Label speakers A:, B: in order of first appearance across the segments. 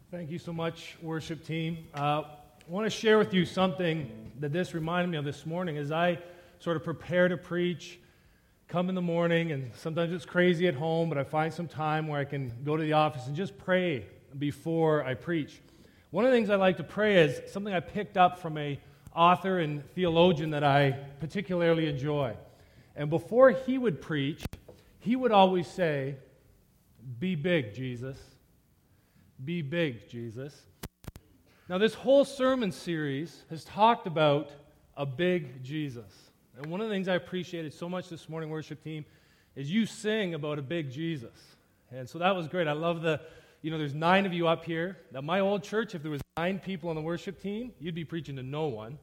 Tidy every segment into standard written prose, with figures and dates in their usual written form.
A: Thank you so much, worship team. I want to share with you something that this reminded me of this morning as I sort of prepare to preach, come in the morning, and sometimes it's crazy at home, but I find some time where I can go to the office and just pray before I preach. One of the things I like to pray is something I picked up from an author and theologian that I particularly enjoy. And before he would preach, he would always say, "Be big, Jesus. Be big, Jesus." Now, this whole sermon series has talked about a big Jesus. And one of the things I appreciated so much this morning, worship team, is you sing about a big Jesus. And so that was great. I love there's 9 of you up here. Now, my old church, if there was 9 people on the worship team, you'd be preaching to no one.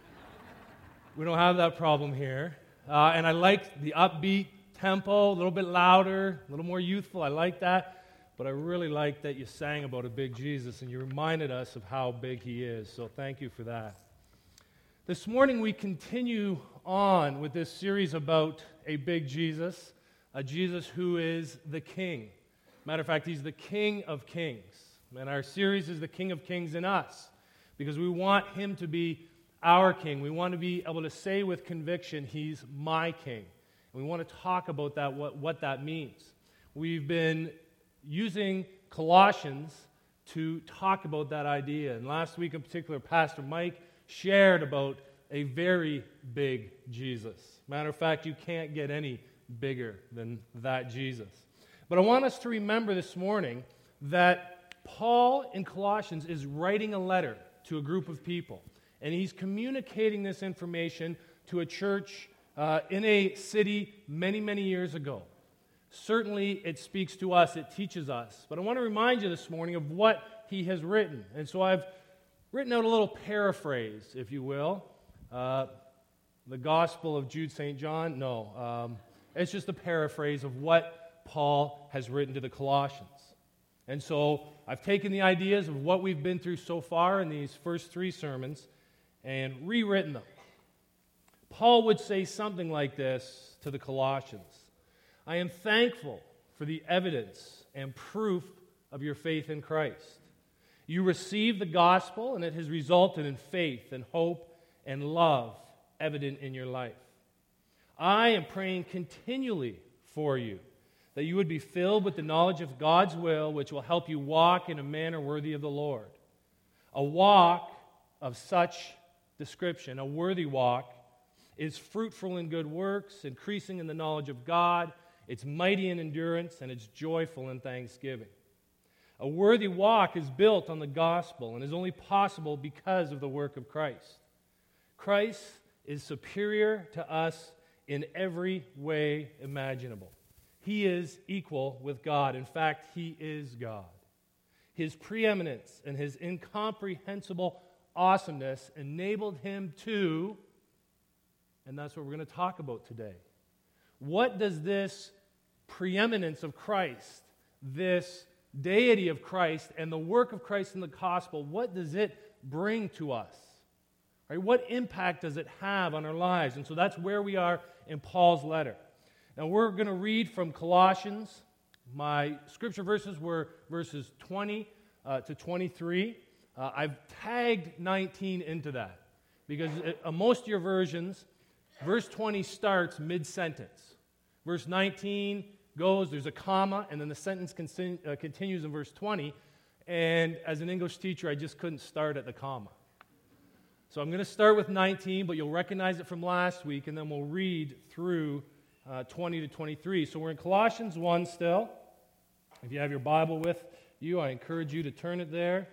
A: We don't have that problem here. And I like the upbeat tempo, a little bit louder, a little more youthful. I like that. But I really like that you sang about a big Jesus and you reminded us of how big he is. So thank you for that. This morning we continue on with this series about a big Jesus, a Jesus who is the King. Matter of fact, he's the King of Kings. And our series is the King of Kings in us because we want him to be our King. We want to be able to say with conviction, he's my King. And we want to talk about that, what that means. We've been using Colossians to talk about that idea. And last week in particular, Pastor Mike shared about a very big Jesus. Matter of fact, you can't get any bigger than that Jesus. But I want us to remember this morning that Paul in Colossians is writing a letter to a group of people. And he's communicating this information to a church in a city many, many years ago. Certainly, it speaks to us, it teaches us. But I want to remind you this morning of what he has written. And so I've written out a little paraphrase, if you will. The Gospel of Jude St. John? No. It's just a paraphrase of what Paul has written to the Colossians. And so I've taken the ideas of what we've been through so far in these first 3 sermons and rewritten them. Paul would say something like this to the Colossians. "I am thankful for the evidence and proof of your faith in Christ. You received the gospel, and it has resulted in faith and hope and love evident in your life. I am praying continually for you, that you would be filled with the knowledge of God's will, which will help you walk in a manner worthy of the Lord. A walk of such description, a worthy walk, is fruitful in good works, increasing in the knowledge of God. It's mighty in endurance, and it's joyful in thanksgiving. A worthy walk is built on the gospel and is only possible because of the work of Christ. Christ is superior to us in every way imaginable. He is equal with God. In fact, he is God. His preeminence and his incomprehensible awesomeness enabled him to, and that's what we're going to talk about today. What does this preeminence of Christ, this deity of Christ, and the work of Christ in the gospel, what does it bring to us? Right? What impact does it have on our lives? And so that's where we are in Paul's letter. Now we're going to read from Colossians. My scripture verses were verses 20 to 23. I've tagged 19 into that because most of your versions, verse 20 starts mid-sentence. Verse 19 goes, there's a comma, and then the sentence continues in verse 20. And as an English teacher, I just couldn't start at the comma. So I'm going to start with 19, but you'll recognize it from last week, and then we'll read through 20 to 23. So we're in Colossians 1 still. If you have your Bible with you, I encourage you to turn it there.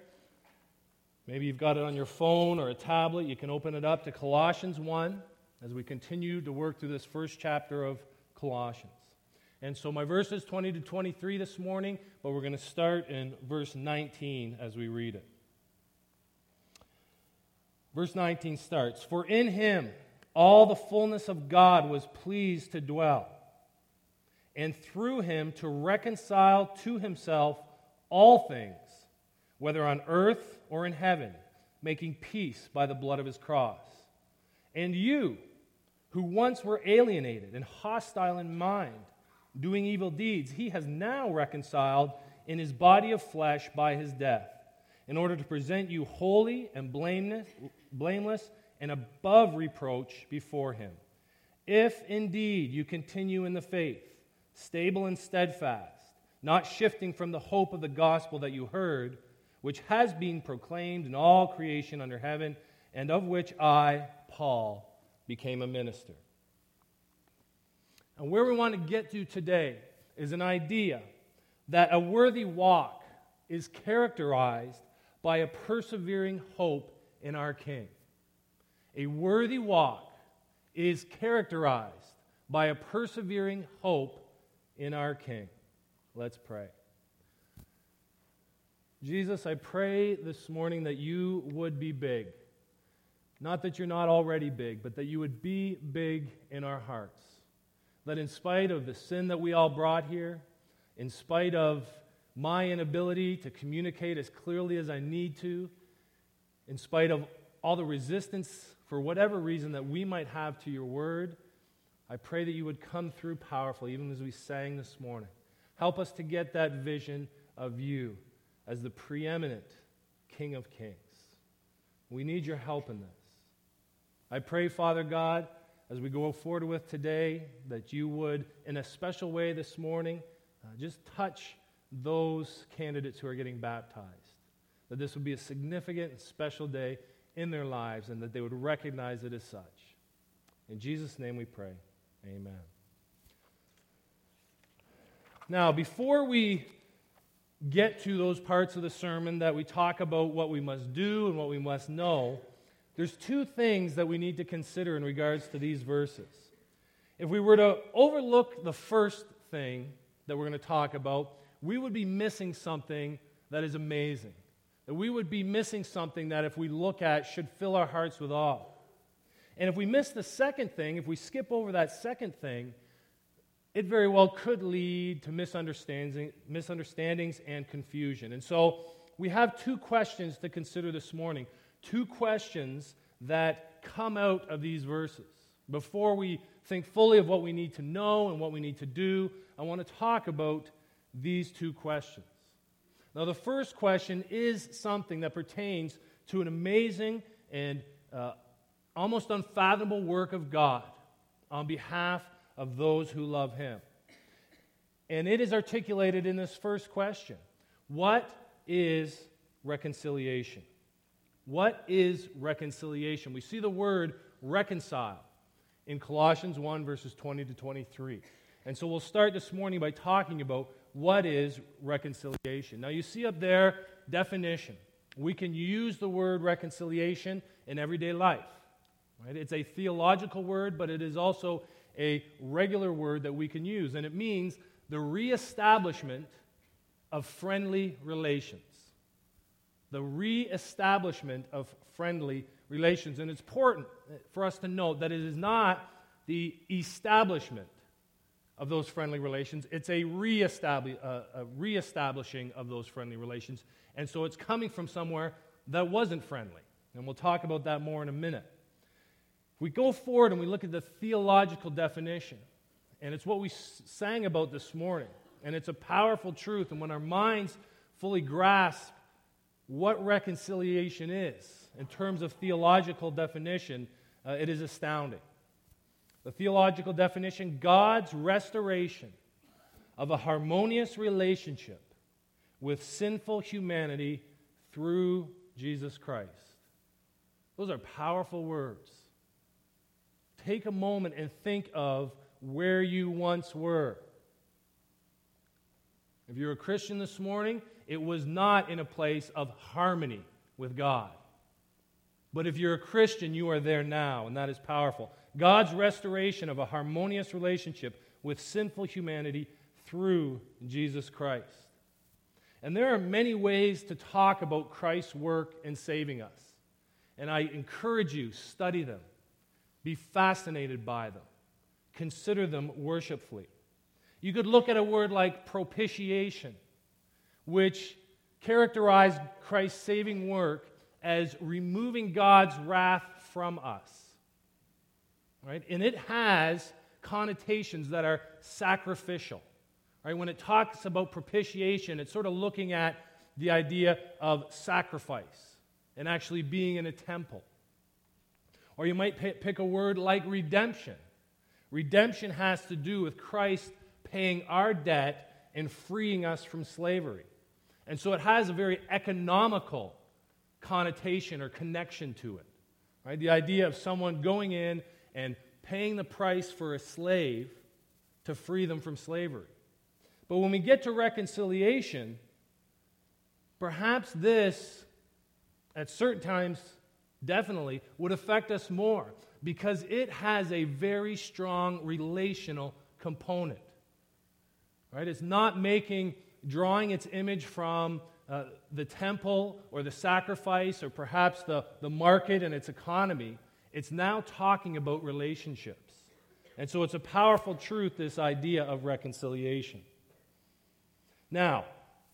A: Maybe you've got it on your phone or a tablet. You can open it up to Colossians 1 as we continue to work through this first chapter of Colossians. And so my verse is 20 to 23 this morning, but we're going to start in verse 19 as we read it. Verse 19 starts, "For in him all the fullness of God was pleased to dwell, and through him to reconcile to himself all things, whether on earth or in heaven, making peace by the blood of his cross. And you, who once were alienated and hostile in mind, doing evil deeds, he has now reconciled in his body of flesh by his death, in order to present you holy and blameless and above reproach before Him. If indeed you continue in the faith, stable and steadfast, not shifting from the hope of the gospel that you heard, which has been proclaimed in all creation under heaven, and of which I, Paul, became a minister. And where we want to get to today is an idea that a worthy walk is characterized by a persevering hope in our King. A worthy walk is characterized by a persevering hope in our King. Let's pray. Jesus, I pray this morning that you would be big. Not that you're not already big, but that you would be big in our hearts. That in spite of the sin that we all brought here, in spite of my inability to communicate as clearly as I need to, in spite of all the resistance for whatever reason that we might have to your word, I pray that you would come through powerfully, even as we sang this morning. Help us to get that vision of you as the preeminent King of Kings. We need your help in this. I pray, Father God, as we go forward with today, that you would, in a special way this morning, just touch those candidates who are getting baptized. That this would be a significant and special day in their lives, and that they would recognize it as such. In Jesus' name we pray. Amen. Now, before we get to those parts of the sermon that we talk about what we must do and what we must know, there's two things that we need to consider in regards to these verses. If we were to overlook the first thing that we're going to talk about, we would be missing something that is amazing. That we would be missing something that if we look at should fill our hearts with awe. And if we miss the second thing, if we skip over that second thing, it very well could lead to misunderstandings and confusion. And so we have two questions to consider this morning. Two questions that come out of these verses. Before we think fully of what we need to know and what we need to do, I want to talk about these two questions. Now, the first question is something that pertains to an amazing and almost unfathomable work of God on behalf of those who love Him. And it is articulated in this first question. What is reconciliation? What is reconciliation? We see the word reconcile in Colossians 1, verses 20 to 23. And so we'll start this morning by talking about what is reconciliation. Now you see up there, definition. We can use the word reconciliation in everyday life. Right? It's a theological word, but it is also a regular word that we can use. And it means the reestablishment of friendly relations. The reestablishment of friendly relations. And it's important for us to note that it is not the establishment of those friendly relations. It's a reestablishing of those friendly relations. And so it's coming from somewhere that wasn't friendly. And we'll talk about that more in a minute. If we go forward and we look at the theological definition, and it's what we sang about this morning, and it's a powerful truth, and when our minds fully grasp what reconciliation is in terms of theological definition, it is astounding. The theological definition, God's restoration of a harmonious relationship with sinful humanity through Jesus Christ. Those are powerful words. Take a moment and think of where you once were. If you're a Christian this morning, it was not in a place of harmony with God. But if you're a Christian, you are there now, and that is powerful. God's restoration of a harmonious relationship with sinful humanity through Jesus Christ. And there are many ways to talk about Christ's work in saving us. And I encourage you, study them. Be fascinated by them. Consider them worshipfully. You could look at a word like propitiation, which characterized Christ's saving work as removing God's wrath from us. Right? And it has connotations that are sacrificial. Right? When it talks about propitiation, it's sort of looking at the idea of sacrifice and actually being in a temple. Or you might pick a word like redemption. Redemption has to do with Christ paying our debt and freeing us from slavery. And so it has a very economical connotation or connection to it. Right? The idea of someone going in and paying the price for a slave to free them from slavery. But when we get to reconciliation, perhaps this, at certain times, definitely, would affect us more because it has a very strong relational component. Right? It's not drawing its image from the temple or the sacrifice or perhaps the market and its economy. It's now talking about relationships. And so it's a powerful truth, this idea of reconciliation. Now,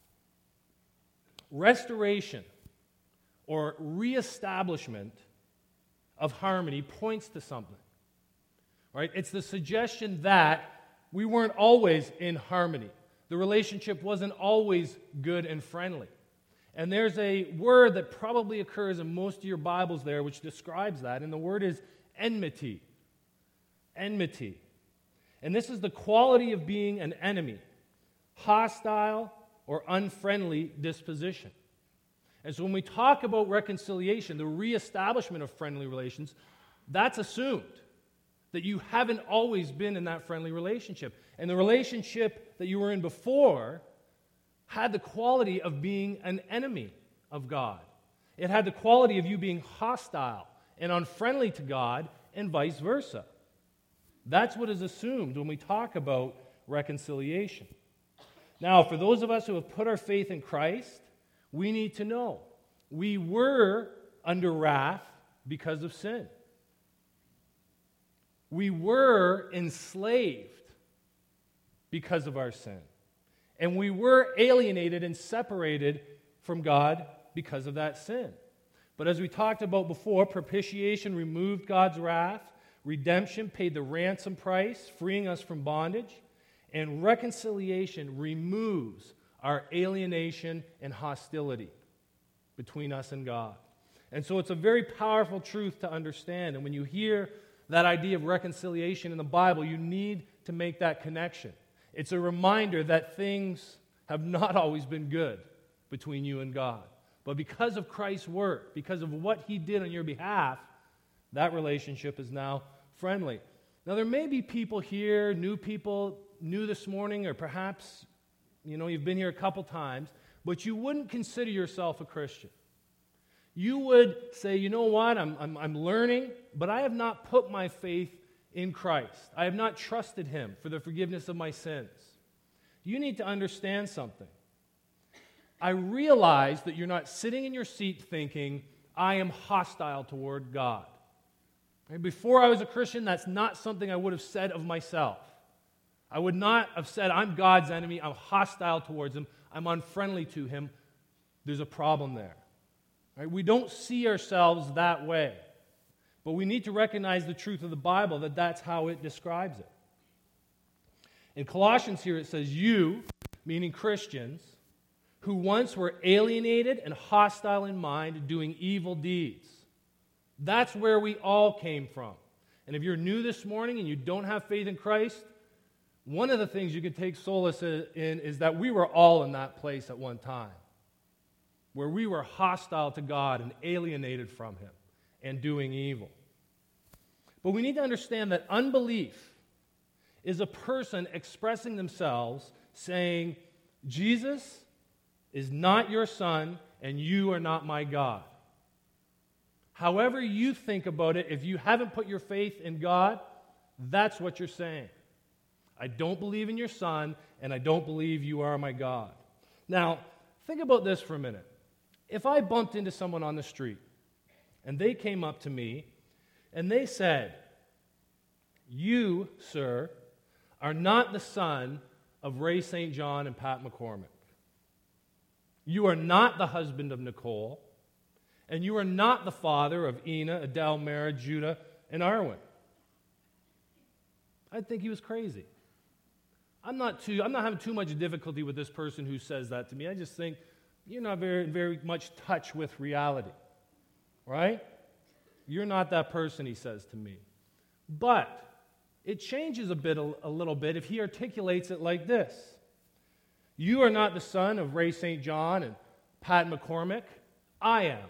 A: restoration or reestablishment of harmony points to something. Right? It's the suggestion that we weren't always in harmony. The relationship wasn't always good and friendly. And there's a word that probably occurs in most of your Bibles there which describes that, and the word is enmity. Enmity. And this is the quality of being an enemy, hostile or unfriendly disposition. And so when we talk about reconciliation, the reestablishment of friendly relations, that's assumed that you haven't always been in that friendly relationship. And the relationship that you were in before had the quality of being an enemy of God. It had the quality of you being hostile and unfriendly to God and vice versa. That's what is assumed when we talk about reconciliation. Now, for those of us who have put our faith in Christ, we need to know we were under wrath because of sin. We were enslaved because of our sin. And we were alienated and separated from God because of that sin. But as we talked about before, propitiation removed God's wrath. Redemption paid the ransom price, freeing us from bondage. And reconciliation removes our alienation and hostility between us and God. And so it's a very powerful truth to understand. And when you hear that idea of reconciliation in the Bible, you need to make that connection. It's a reminder that things have not always been good between you and God. But because of Christ's work, because of what He did on your behalf, that relationship is now friendly. Now, there may be people here, new this morning, or perhaps, you've been here a couple times, but you wouldn't consider yourself a Christian. You would say, you know what, I'm learning, but I have not put my faith in Christ. I have not trusted Him for the forgiveness of my sins. You need to understand something. I realize that you're not sitting in your seat thinking, I am hostile toward God. Before I was a Christian, that's not something I would have said of myself. I would not have said, I'm God's enemy, I'm hostile towards Him, I'm unfriendly to Him. There's a problem there. Right? We don't see ourselves that way. But we need to recognize the truth of the Bible, that that's how it describes it. In Colossians here it says, you, meaning Christians, who once were alienated and hostile in mind, doing evil deeds. That's where we all came from. And if you're new this morning and you don't have faith in Christ, one of the things you can take solace in is that we were all in that place at one time, where we were hostile to God and alienated from Him and doing evil. But we need to understand that unbelief is a person expressing themselves saying, Jesus is not your Son and you are not my God. However you think about it, if you haven't put your faith in God, that's what you're saying. I don't believe in your Son, and I don't believe you are my God. Now, think about this for a minute. If I bumped into someone on the street, and they came up to me, and they said, you, sir, are not the son of Ray St. John and Pat McCormick. You are not the husband of Nicole, and you are not the father of Ina, Adele, Mara, Judah, and Arwen. I'd think he was crazy. I'm not having too much difficulty with this person who says that to me. I just think you're not very much touch with reality, right? You're not that person, he says to me. But it changes a little bit if he articulates it like this. You are not the son of Ray St. John and Pat McCormick. I am.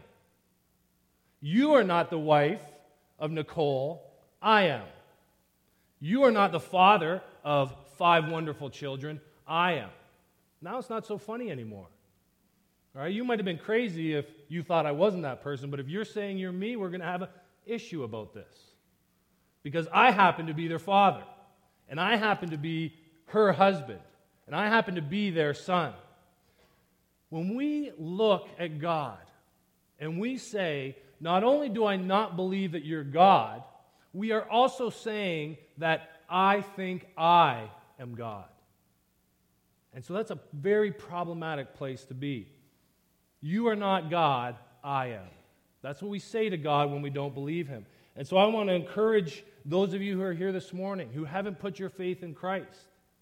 A: You are not the wife of Nicole. I am. You are not the father of 5 wonderful children. I am. Now it's not so funny anymore. All right? You might have been crazy if you thought I wasn't that person, but if you're saying you're me, we're going to have an issue about this. Because I happen to be their father, and I happen to be her husband, and I happen to be their son. When we look at God and we say, not only do I not believe that you're God, we are also saying that I think I am God. And so that's a very problematic place to be. You are not God, I am. That's what we say to God when we don't believe him. And so I want to encourage those of you who are here this morning who haven't put your faith in Christ,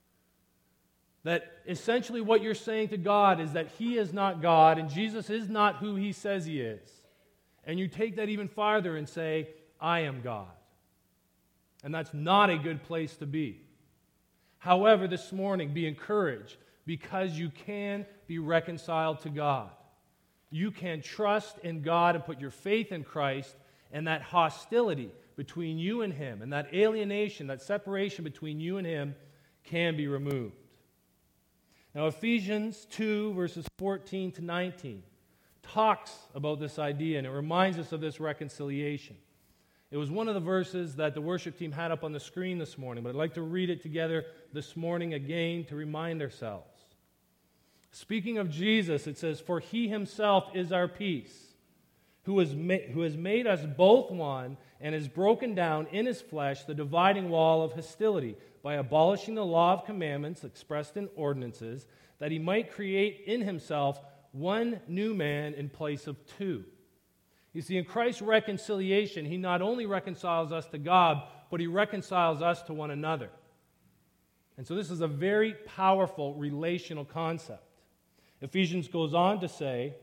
A: that essentially what you're saying to God is that he is not God and Jesus is not who he says he is. And you take that even farther and say, I am God. And that's not a good place to be. However, this morning, be encouraged because you can be reconciled to God. You can trust in God and put your faith in Christ, and that hostility between you and him, and that alienation, that separation between you and him can be removed. Now, Ephesians 2, verses 14 to 19, talks about this idea, and it reminds us of this reconciliation. It was one of the verses that the worship team had up on the screen this morning, but I'd like to read it together this morning again to remind ourselves. Speaking of Jesus, it says, "For he himself is our peace, who has made us both one and has broken down in his flesh the dividing wall of hostility by abolishing the law of commandments expressed in ordinances, that he might create in himself one new man in place of 2." You see, in Christ's reconciliation, he not only reconciles us to God, but he reconciles us to one another. And so this is a very powerful relational concept. Ephesians goes on to say,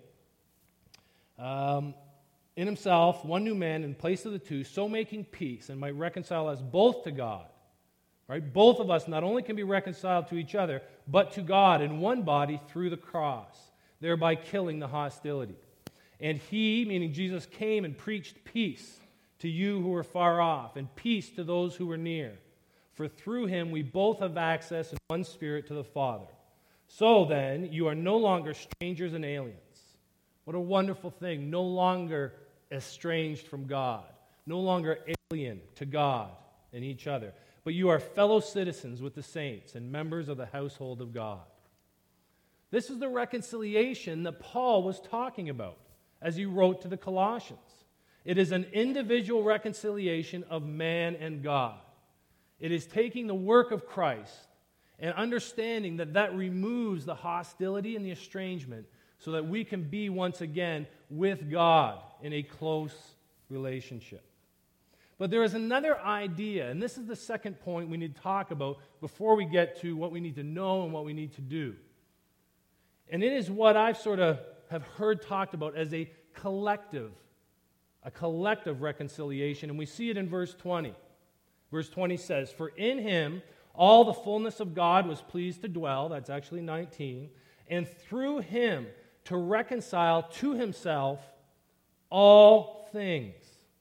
A: in himself, one new man in place of the 2, so making peace, and might reconcile us both to God. Right? Both of us not only can be reconciled to each other, but to God in one body through the cross, thereby killing the hostility. And he, meaning Jesus, came and preached peace to you who were far off, and peace to those who were near. For through him we both have access in one Spirit to the Father. So then, you are no longer strangers and aliens. What a wonderful thing. No longer estranged from God. No longer alien to God and each other. But you are fellow citizens with the saints and members of the household of God. This is the reconciliation that Paul was talking about as he wrote to the Colossians. It is an individual reconciliation of man and God. It is taking the work of Christ and understanding that that removes the hostility and the estrangement so that we can be once again with God in a close relationship. But there is another idea, and this is the second point we need to talk about before we get to what we need to know and what we need to do. And it is what I've sort of have heard talked about as a collective reconciliation, and we see it in verse 20. Verse 20 says, "For in him all the fullness of God was pleased to dwell," that's actually 19, "and through him to reconcile to himself all things."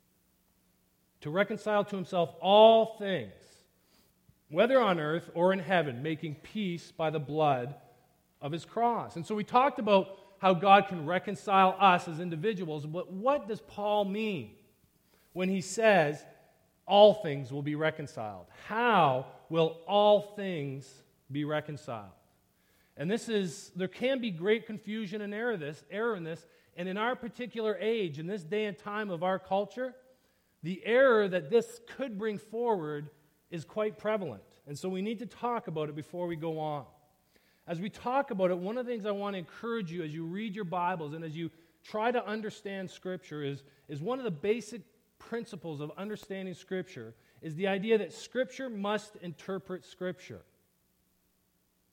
A: To reconcile to himself all things, whether on earth or in heaven, making peace by the blood of his cross. And so we talked about how God can reconcile us as individuals, but what does Paul mean when he says all things will be reconciled? How will all things be reconciled? And there can be great confusion and error in this, and in our particular age, in this day and time of our culture, the error that this could bring forward is quite prevalent. And so we need to talk about it before we go on. As we talk about it, one of the things I want to encourage you as you read your Bibles and as you try to understand Scripture is one of the basic principles of understanding Scripture is the idea that Scripture must interpret Scripture.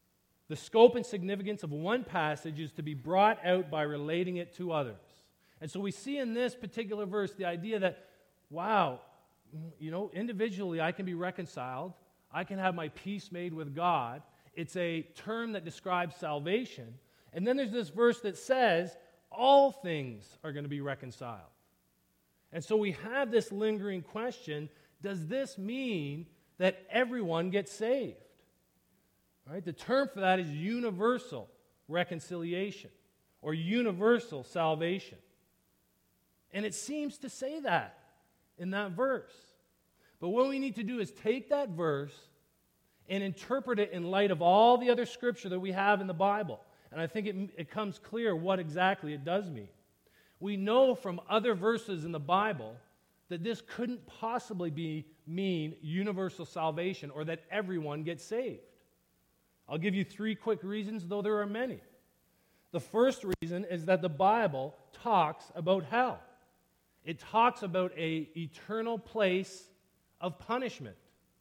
A: The scope and significance of one passage is to be brought out by relating it to others. And so we see in this particular verse the idea that, wow, individually I can be reconciled. I can have my peace made with God. It's a term that describes salvation. And then there's this verse that says all things are going to be reconciled. And so we have this lingering question, does this mean that everyone gets saved? Right? The term for that is universal reconciliation or universal salvation. And it seems to say that in that verse. But what we need to do is take that verse and interpret it in light of all the other scripture that we have in the Bible. And I think it comes clear what exactly it does mean. We know from other verses in the Bible that this couldn't possibly mean universal salvation or that everyone gets saved. I'll give you 3 quick reasons, though there are many. The first reason is that the Bible talks about hell. It talks about an eternal place of punishment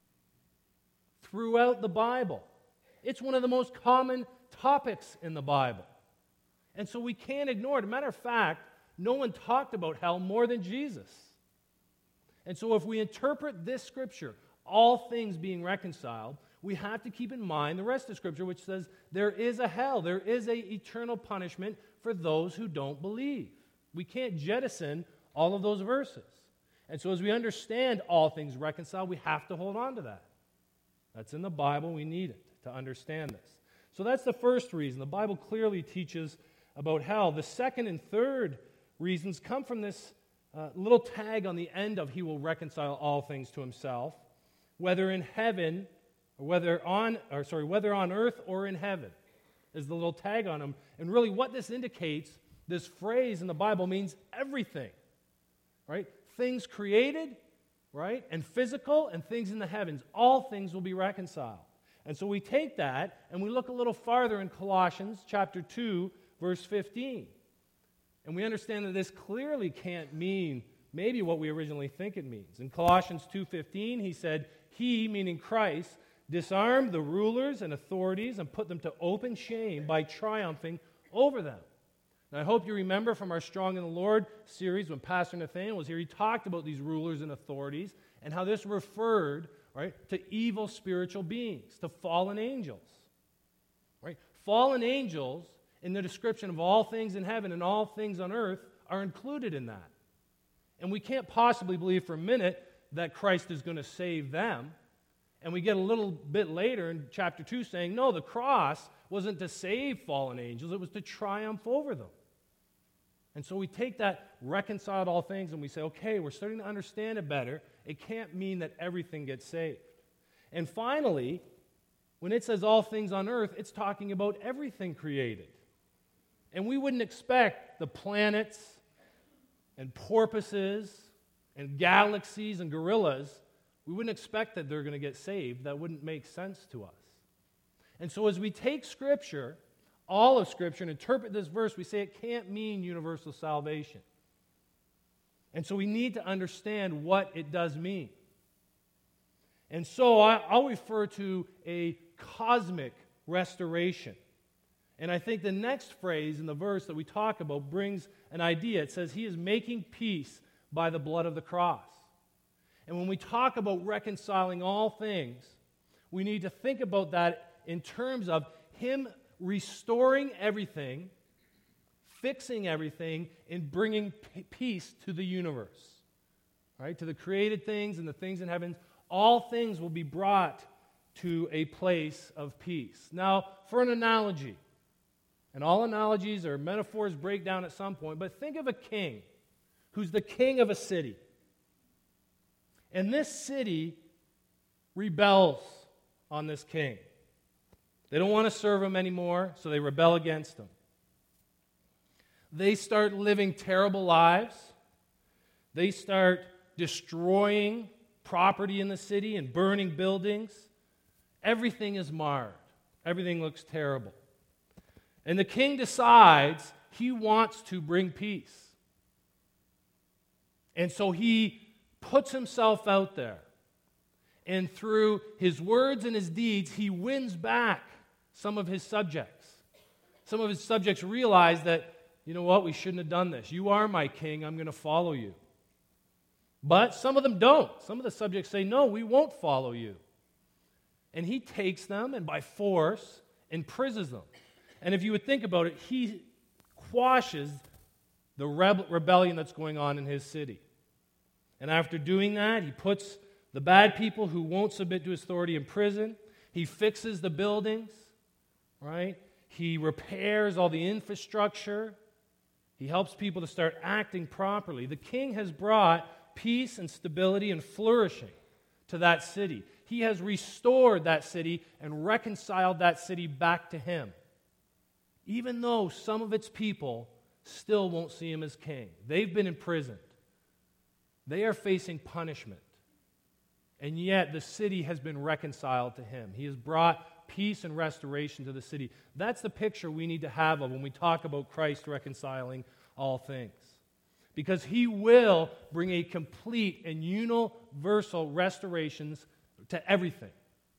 A: throughout the Bible. It's one of the most common topics in the Bible. And so we can't ignore it. As a matter of fact, no one talked about hell more than Jesus. And so if we interpret this scripture, all things being reconciled, we have to keep in mind the rest of Scripture, which says there is a hell, there is an eternal punishment for those who don't believe. We can't jettison all of those verses. And so as we understand all things reconciled, we have to hold on to that. That's in the Bible. We need it to understand this. So that's the first reason. The Bible clearly teaches about hell. The second and third reasons come from this little tag on the end of he will reconcile all things to himself, whether in heaven whether on earth or in heaven, is the little tag on them. And really what this indicates, this phrase in the Bible means everything, right? Things created, right, and physical, and things in the heavens. All things will be reconciled. And so we take that and we look a little farther in Colossians chapter 2, verse 15. And we understand that this clearly can't mean maybe what we originally think it means. In Colossians 2:15, he said, he, meaning Christ, disarmed the rulers and authorities and put them to open shame by triumphing over them. And I hope you remember from our Strong in the Lord series when Pastor Nathaniel was here, he talked about these rulers and authorities and how this referred, right, to evil spiritual beings, to fallen angels. Right? Fallen angels, in the description of all things in heaven and all things on earth, are included in that. And we can't possibly believe for a minute that Christ is going to save them. And we get a little bit later in chapter 2 saying, no, the cross wasn't to save fallen angels, it was to triumph over them. And so we take that reconciled all things and we say, okay, we're starting to understand it better. It can't mean that everything gets saved. And finally, when it says all things on earth, it's talking about everything created. And we wouldn't expect the planets and porpoises and galaxies and gorillas, we wouldn't expect that they're going to get saved. That wouldn't make sense to us. And so as we take Scripture, all of Scripture, and interpret this verse, we say it can't mean universal salvation. And so we need to understand what it does mean. And so I'll refer to a cosmic restoration. And I think the next phrase in the verse that we talk about brings an idea. It says, he is making peace by the blood of the cross. And when we talk about reconciling all things, we need to think about that in terms of him restoring everything, fixing everything, and bringing peace to the universe, right? To the created things and the things in heaven. All things will be brought to a place of peace. Now, for an analogy, and all analogies or metaphors break down at some point, but think of a king who's the king of a city. And this city rebels on this king. They don't want to serve him anymore, so they rebel against him. They start living terrible lives. They start destroying property in the city and burning buildings. Everything is marred. Everything looks terrible. And the king decides he wants to bring peace. And so he puts himself out there. And through his words and his deeds, he wins back some of his subjects. Some of his subjects realize that, you know what, we shouldn't have done this. You are my king, I'm going to follow you. But some of them don't. Some of the subjects say, no, we won't follow you. And he takes them and by force imprisons them. And if you would think about it, he quashes the rebellion that's going on in his city. And after doing that, he puts the bad people who won't submit to his authority in prison. He fixes the buildings, right? He repairs all the infrastructure. He helps people to start acting properly. The king has brought peace and stability and flourishing to that city. He has restored that city and reconciled that city back to him, even though some of its people still won't see him as king. They've been imprisoned. They are facing punishment. And yet the city has been reconciled to him. He has brought peace and restoration to the city. That's the picture we need to have of when we talk about Christ reconciling all things. Because he will bring a complete and universal restorations to everything.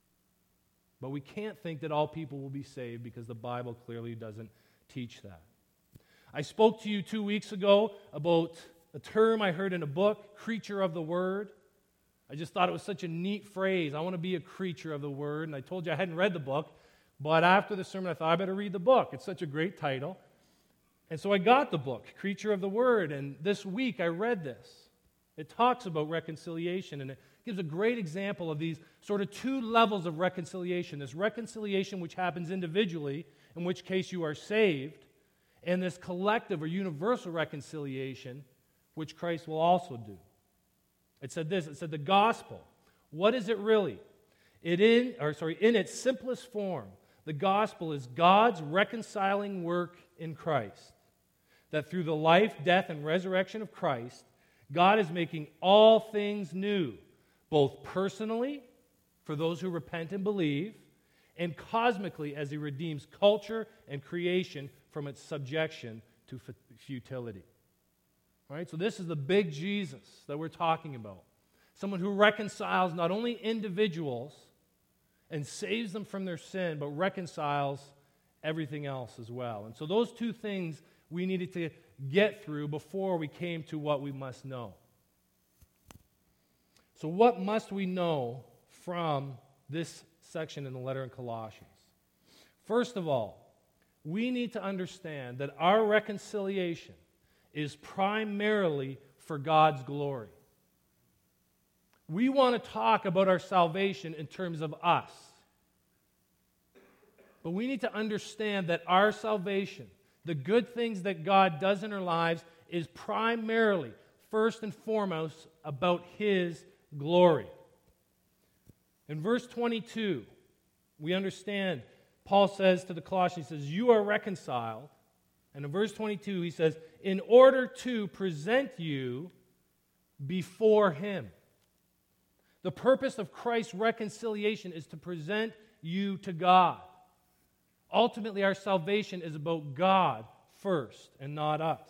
A: But we can't think that all people will be saved because the Bible clearly doesn't teach that. I spoke to you 2 weeks ago about a term I heard in a book, creature of the word. I just thought it was such a neat phrase. I want to be a creature of the word. And I told you I hadn't read the book. But after the sermon, I thought I better read the book. It's such a great title. And so I got the book, Creature of the Word. And this week I read this. It talks about reconciliation. And it gives a great example of these sort of two levels of reconciliation. This reconciliation which happens individually, in which case you are saved. And this collective or universal reconciliation, which Christ will also do. It said this, it said the gospel. What is it really? In its simplest form, the gospel is God's reconciling work in Christ. That through the life, death, and resurrection of Christ, God is making all things new, both personally, for those who repent and believe, and cosmically as he redeems culture and creation from its subjection to futility. All right, so this is the big Jesus that we're talking about. Someone who reconciles not only individuals and saves them from their sin, but reconciles everything else as well. And so those two things we needed to get through before we came to what we must know. So what must we know from this section in the letter in Colossians? First of all, we need to understand that our reconciliation is primarily for God's glory. We want to talk about our salvation in terms of us. But we need to understand that our salvation, the good things that God does in our lives, is primarily, first and foremost, about His glory. In verse 22, we understand, Paul says to the Colossians, he says, you are reconciled. And in verse 22, he says, in order to present you before Him. The purpose of Christ's reconciliation is to present you to God. Ultimately, our salvation is about God first and not us.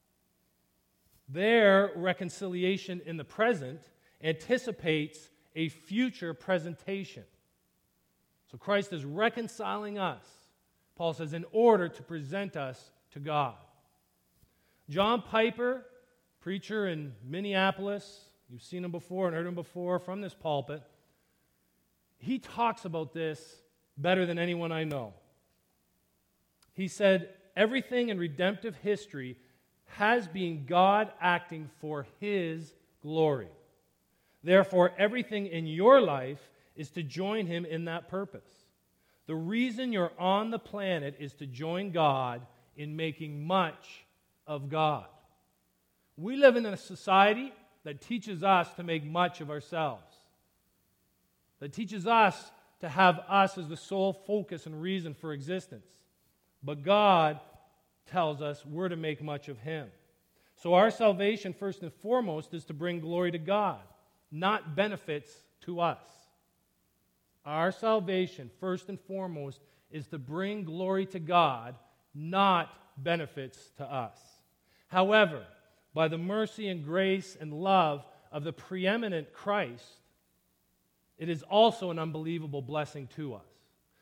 A: Their reconciliation in the present anticipates a future presentation. So Christ is reconciling us, Paul says, in order to present us to God. John Piper, preacher in Minneapolis, you've seen him before and heard him before from this pulpit, he talks about this better than anyone I know. He said, everything in redemptive history has been God acting for His glory. Therefore, everything in your life is to join Him in that purpose. The reason you're on the planet is to join God in making much of God. We live in a society that teaches us to make much of ourselves, that teaches us to have us as the sole focus and reason for existence. But God tells us we're to make much of Him. So our salvation, first and foremost, is to bring glory to God, not benefits to us. Our salvation, first and foremost, is to bring glory to God, not benefits to us. However, by the mercy and grace and love of the preeminent Christ, it is also an unbelievable blessing to us.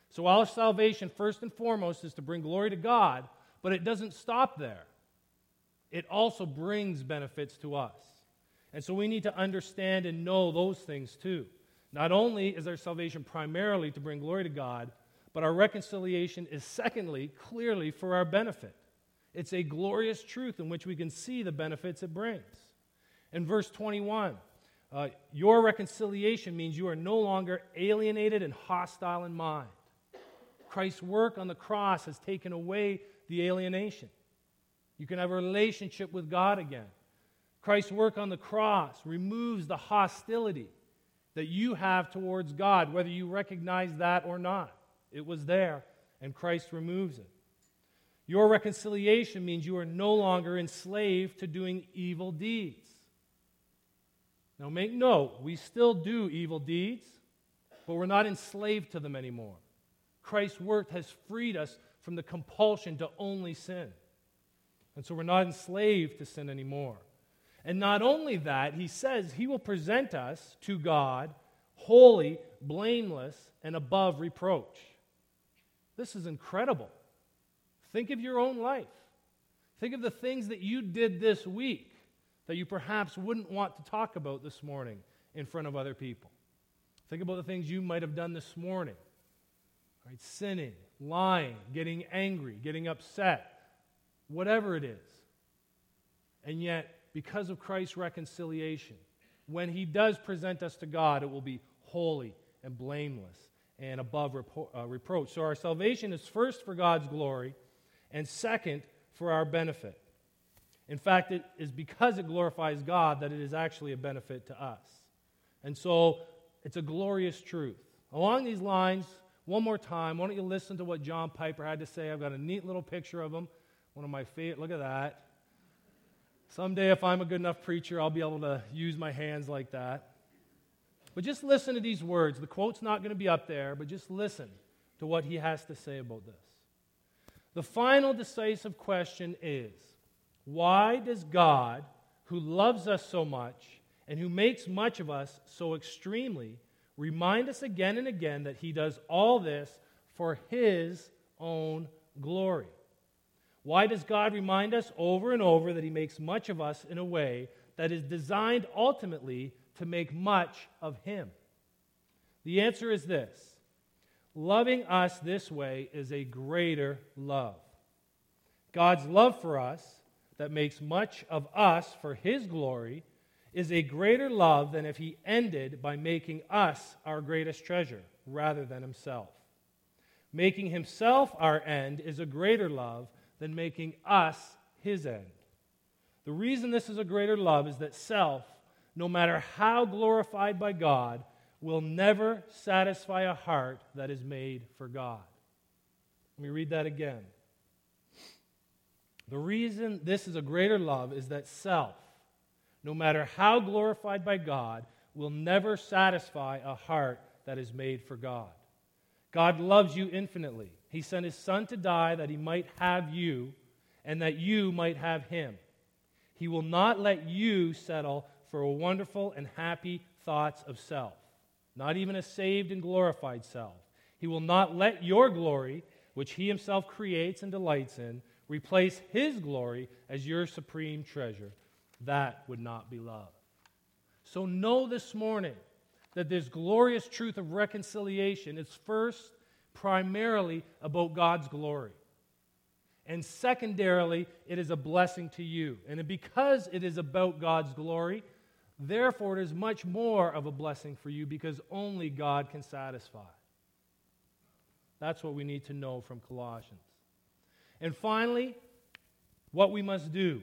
A: So our salvation, first and foremost, is to bring glory to God, but it doesn't stop there. It also brings benefits to us. And so we need to understand and know those things too. Not only is our salvation primarily to bring glory to God, but our reconciliation is secondly, clearly for our benefit. It's a glorious truth in which we can see the benefits it brings. In verse 21, your reconciliation means you are no longer alienated and hostile in mind. Christ's work on the cross has taken away the alienation. You can have a relationship with God again. Christ's work on the cross removes the hostility that you have towards God, whether you recognize that or not. It was there, and Christ removes it. Your reconciliation means you are no longer enslaved to doing evil deeds. Now make note, we still do evil deeds, but we're not enslaved to them anymore. Christ's work has freed us from the compulsion to only sin. And so we're not enslaved to sin anymore. And not only that, he says he will present us to God holy, blameless, and above reproach. This is incredible. Think of your own life. Think of the things that you did this week that you perhaps wouldn't want to talk about this morning in front of other people. Think about the things you might have done this morning. Right? Sinning, lying, getting angry, getting upset, whatever it is. And yet, because of Christ's reconciliation, when he does present us to God, it will be holy and blameless and above reproach. So our salvation is first for God's glory and second for our benefit. In fact, it is because it glorifies God that it is actually a benefit to us. And so it's a glorious truth. Along these lines, one more time, why don't you listen to what John Piper had to say? I've got a neat little picture of him. One of my favorite. Look at that. Someday, if I'm a good enough preacher, I'll be able to use my hands like that. But just listen to these words. The quote's not going to be up there, but just listen to what he has to say about this. The final decisive question is, why does God, who loves us so much and who makes much of us so extremely, remind us again and again that he does all this for his own glory? Why does God remind us over and over that he makes much of us in a way that is designed ultimately to make much of him? The answer is this: loving us this way is a greater love. God's love for us that makes much of us for his glory is a greater love than if he ended by making us our greatest treasure rather than himself. Making himself our end is a greater love than making us his end. The reason this is a greater love is that self, no matter how glorified by God, will never satisfy a heart that is made for God. Let me read that again. The reason this is a greater love is that self, no matter how glorified by God, will never satisfy a heart that is made for God. God loves you infinitely. He sent his Son to die that he might have you and that you might have him. He will not let you settle for wonderful and happy thoughts of self, not even a saved and glorified self. He will not let your glory, which he himself creates and delights in, replace his glory as your supreme treasure. That would not be love. So know this morning that this glorious truth of reconciliation is first, primarily about God's glory. And secondarily, it is a blessing to you. And because it is about God's glory, therefore it is much more of a blessing for you because only God can satisfy. That's what we need to know from Colossians. And finally, what we must do.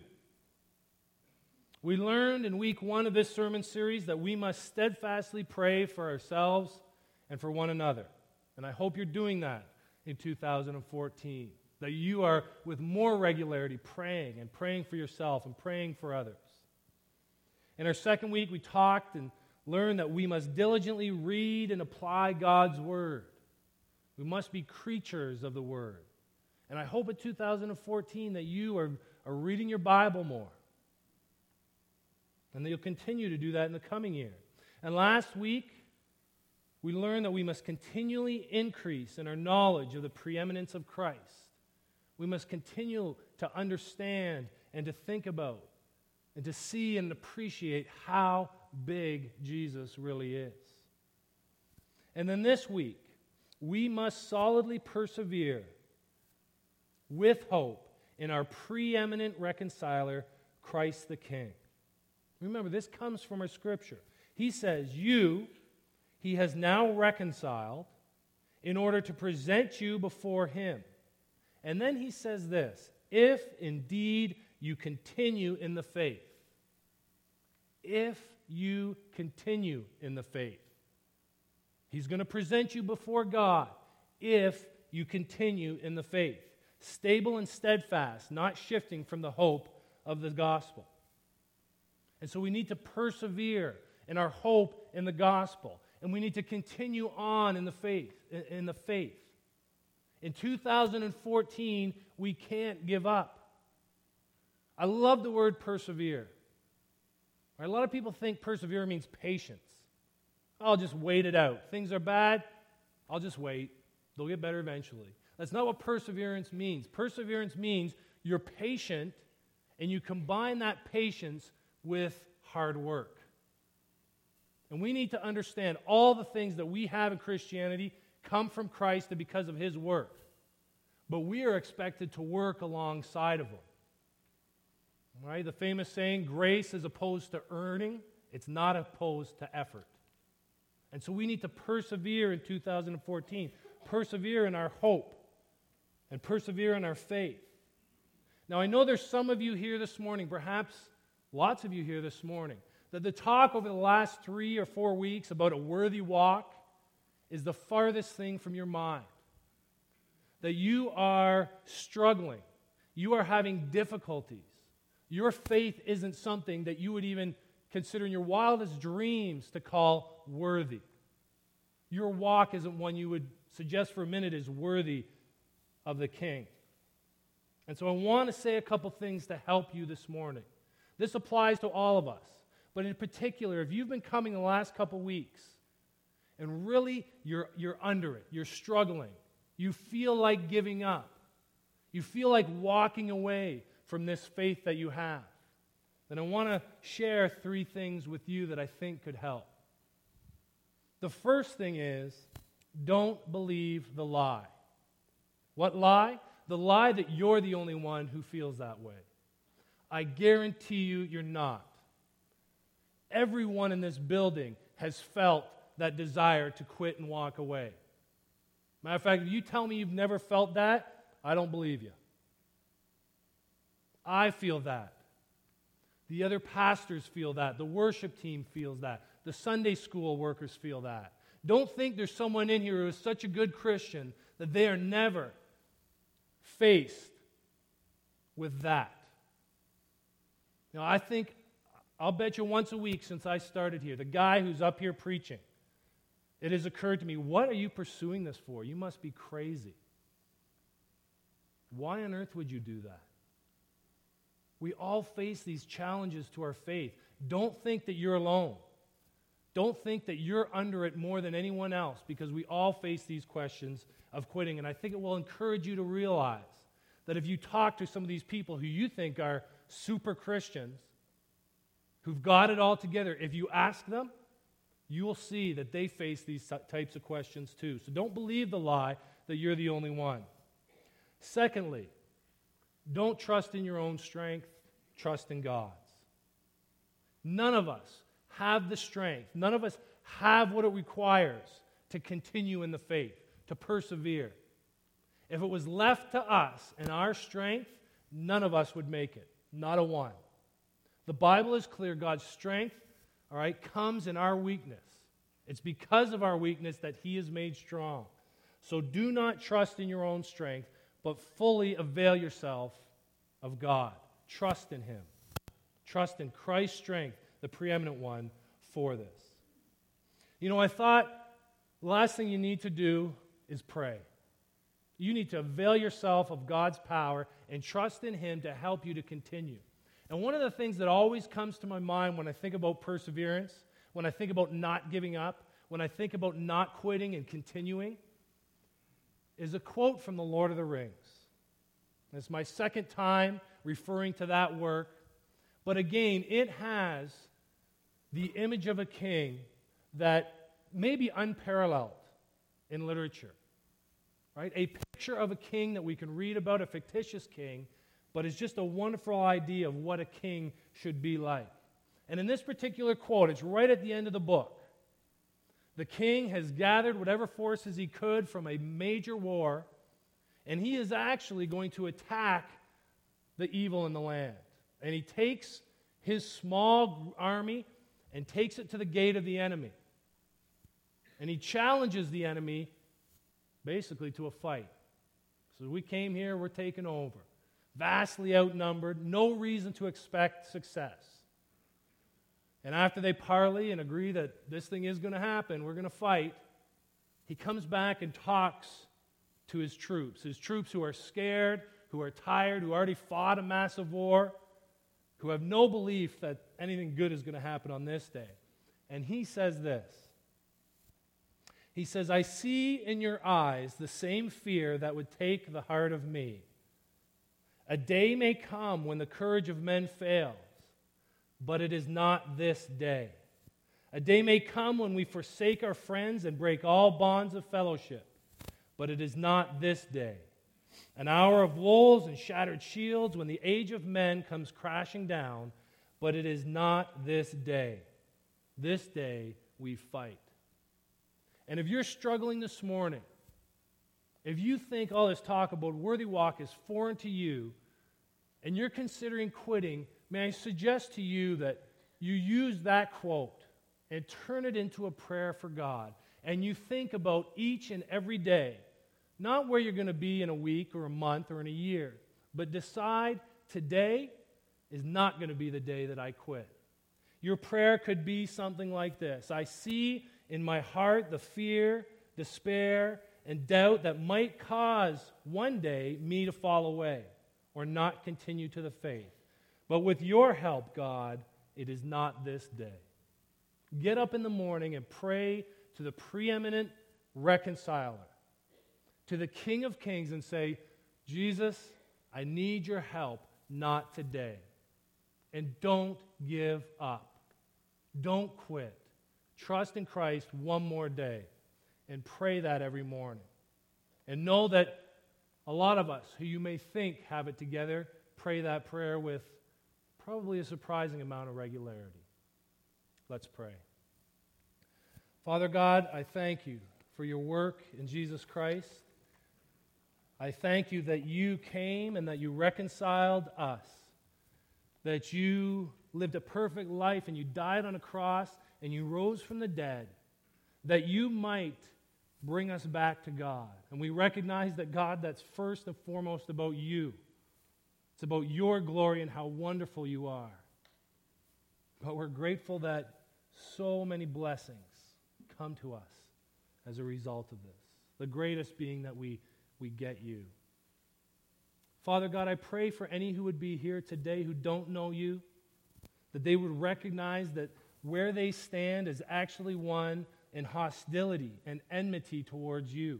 A: We learned in week 1 of this sermon series that we must steadfastly pray for ourselves and for one another. And I hope you're doing that in 2014. That you are with more regularity praying and praying for yourself and praying for others. In our second week, we talked and learned that we must diligently read and apply God's Word. We must be creatures of the Word. And I hope in 2014 that you are reading your Bible more. And that you'll continue to do that in the coming year. And last week, we learn that we must continually increase in our knowledge of the preeminence of Christ. We must continue to understand and to think about and to see and appreciate how big Jesus really is. And then this week, we must solidly persevere with hope in our preeminent reconciler, Christ the King. Remember, this comes from our scripture. He says, He has now reconciled in order to present you before Him. And then he says this, if indeed you continue in the faith. If you continue in the faith. He's going to present you before God if you continue in the faith. Stable and steadfast, not shifting from the hope of the gospel. And so we need to persevere in our hope in the gospel. And we need to continue on in the faith. In 2014, we can't give up. I love the word persevere. A lot of people think persevere means patience. I'll just wait it out. Things are bad, I'll just wait. They'll get better eventually. That's not what perseverance means. Perseverance means you're patient and you combine that patience with hard work. And we need to understand all the things that we have in Christianity come from Christ and because of His work. But we are expected to work alongside of Him. Right? The famous saying, grace is opposed to earning, it's not opposed to effort. And so we need to persevere in 2014. Persevere in our hope. And persevere in our faith. Now I know there's some of you here this morning, perhaps lots of you here this morning, that the talk over the last 3 or 4 weeks about a worthy walk is the farthest thing from your mind. That you are struggling. You are having difficulties. Your faith isn't something that you would even consider in your wildest dreams to call worthy. Your walk isn't one you would suggest for a minute is worthy of the King. And so I want to say a couple things to help you this morning. This applies to all of us. But in particular, if you've been coming the last couple weeks and really you're under it, you're struggling, you feel like giving up, you feel like walking away from this faith that you have, then I want to share 3 things with you that I think could help. The first thing is, don't believe the lie. What lie? The lie that you're the only one who feels that way. I guarantee you, you're not. Everyone in this building has felt that desire to quit and walk away. Matter of fact, if you tell me you've never felt that, I don't believe you. I feel that. The other pastors feel that. The worship team feels that. The Sunday school workers feel that. Don't think there's someone in here who is such a good Christian that they are never faced with that. Now, I'll bet you once a week since I started here, the guy who's up here preaching, it has occurred to me, what are you pursuing this for? You must be crazy. Why on earth would you do that? We all face these challenges to our faith. Don't think that you're alone. Don't think that you're under it more than anyone else, because we all face these questions of quitting. And I think it will encourage you to realize that if you talk to some of these people who you think are super Christians, who've got it all together, if you ask them, you will see that they face these types of questions too. So don't believe the lie that you're the only one. Secondly, don't trust in your own strength, trust in God's. None of us have the strength. None of us have what it requires to continue in the faith, to persevere. If it was left to us and our strength, none of us would make it. Not a one. The Bible is clear. God's strength, comes in our weakness. It's because of our weakness that He is made strong. So do not trust in your own strength, but fully avail yourself of God. Trust in Him. Trust in Christ's strength, the preeminent one, for this. I thought the last thing you need to do is pray. You need to avail yourself of God's power and trust in Him to help you to continue. And one of the things that always comes to my mind when I think about perseverance, when I think about not giving up, when I think about not quitting and continuing is a quote from The Lord of the Rings. It's my second time referring to that work, but again, it has the image of a king that may be unparalleled in literature. Right? A picture of a king that we can read about, a fictitious king, but it's just a wonderful idea of what a king should be like. And in this particular quote, it's right at the end of the book. The king has gathered whatever forces he could from a major war, and he is actually going to attack the evil in the land. And he takes his small army and takes it to the gate of the enemy. And he challenges the enemy basically to a fight. So we came here, we're taking over. Vastly outnumbered, no reason to expect success. And after they parley and agree that this thing is going to happen, we're going to fight, he comes back and talks to his troops who are scared, who are tired, who already fought a massive war, who have no belief that anything good is going to happen on this day. And he says this. He says, I see in your eyes the same fear that would take the heart of me. A day may come when the courage of men fails, but it is not this day. A day may come when we forsake our friends and break all bonds of fellowship, but it is not this day. An hour of wolves and shattered shields when the age of men comes crashing down, but it is not this day. This day we fight. And if you're struggling this morning, if you think all this talk about Worthy Walk is foreign to you, and you're considering quitting, may I suggest to you that you use that quote and turn it into a prayer for God. And you think about each and every day, not where you're going to be in a week or a month or in a year, but decide today is not going to be the day that I quit. Your prayer could be something like this. I see in my heart the fear, despair, and doubt that might cause one day me to fall away or not continue to the faith. But with your help, God, it is not this day. Get up in the morning and pray to the preeminent reconciler, to the King of Kings, and say, Jesus, I need your help, not today. And don't give up. Don't quit. Trust in Christ one more day and pray that every morning. And know that a lot of us who you may think have it together pray that prayer with probably a surprising amount of regularity. Let's pray. Father God, I thank you for your work in Jesus Christ. I thank you that you came and that you reconciled us, that you lived a perfect life and you died on a cross and you rose from the dead, that you might bring us back to God. And we recognize that, God, that's first and foremost about you. It's about your glory and how wonderful you are. But we're grateful that so many blessings come to us as a result of this. The greatest being that we get you. Father God, I pray for any who would be here today who don't know you, that they would recognize that where they stand is actually one in hostility and enmity towards you.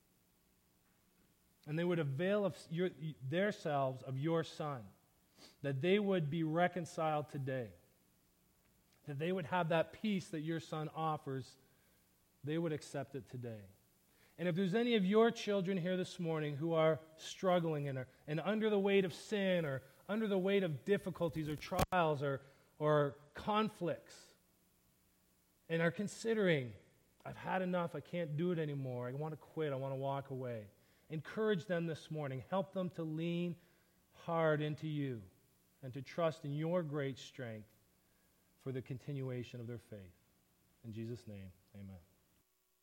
A: And they would avail of themselves of your Son, that they would be reconciled today, that they would have that peace that your Son offers, they would accept it today. And if there's any of your children here this morning who are struggling and under the weight of sin or under the weight of difficulties or trials or conflicts and are considering, I've had enough, I can't do it anymore, I want to quit, I want to walk away, encourage them this morning. Help them to lean hard into you and to trust in your great strength for the continuation of their faith. In Jesus' name, amen.